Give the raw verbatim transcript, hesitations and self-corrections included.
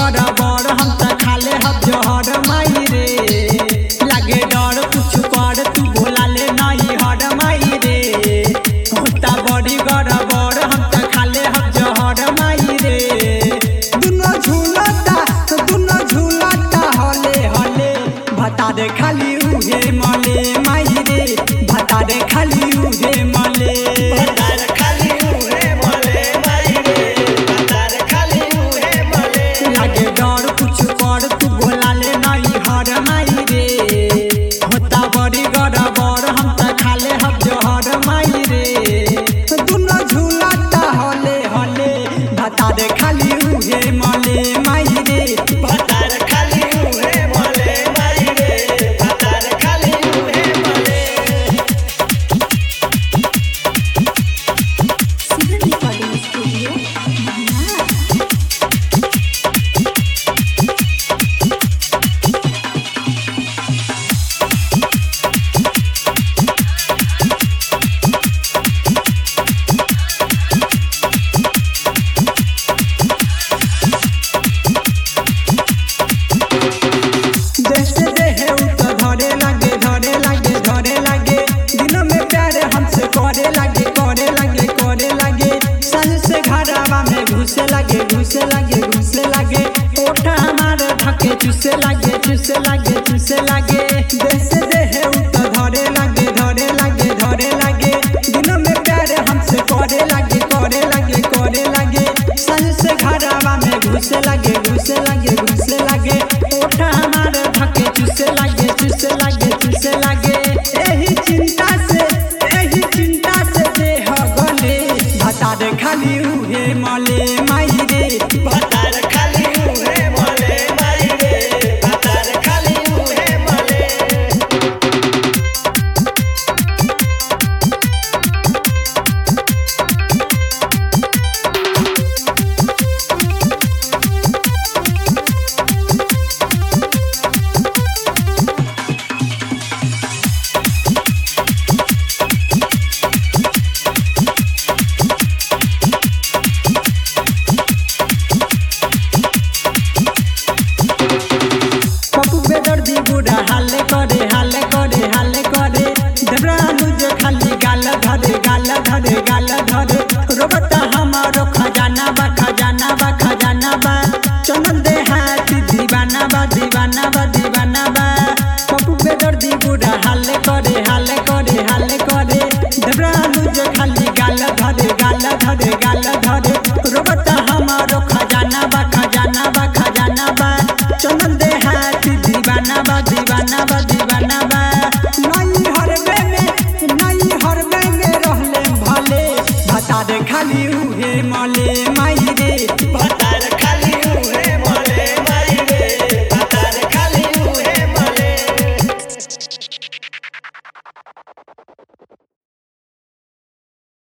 गड़बड़ हम त खाले हब जहर माई रे लागे डर कुछ कर तू बोला ले नहीं हर माई रे होता बड़ी गड़बड़ हम त खाले हब जहर माई रे दुनो झूलता दुनो झूलता हले हले भता दे खाली उहे मले माई रे भता दे खाली उहे मले घुसे लगे घुसे लगे घुसे लगे ओठा हमारे ढके चुसे लगे चुसे लगे चुसे लगे देश देहे उत धरे लगे धरे लगे धरे लगे दिनों में प्यार हमसे करे लगे करे लगे करे लगे सन से घरवा में घुसे लगे घुसे लगे घुसे लगे ओठा हमारे ढके चुसे लगे चुसे लगे चुसे लगे यही चिंता से यही चिंता से देह गले भता दे खाली उहे मले माई रे भता दे खाली उहे मले माई रे भता दे खाली उहे मले दर्दी बुढ़ा हाले करे हाले करे हाले करे देवरानु जो खाली गाल धरे गाल धरे गाल धरे रोबता हमारो खजाना बा खजाना बा खजाना बा चमन दे हाथी दीवाना बा दीवाना बा दीवाना बा पप्पू पे दर्दी बुढ़ा हाले करे हाले करे हाले करे देवरानु जो खाली गाल धरे गाल धरे गाल धरे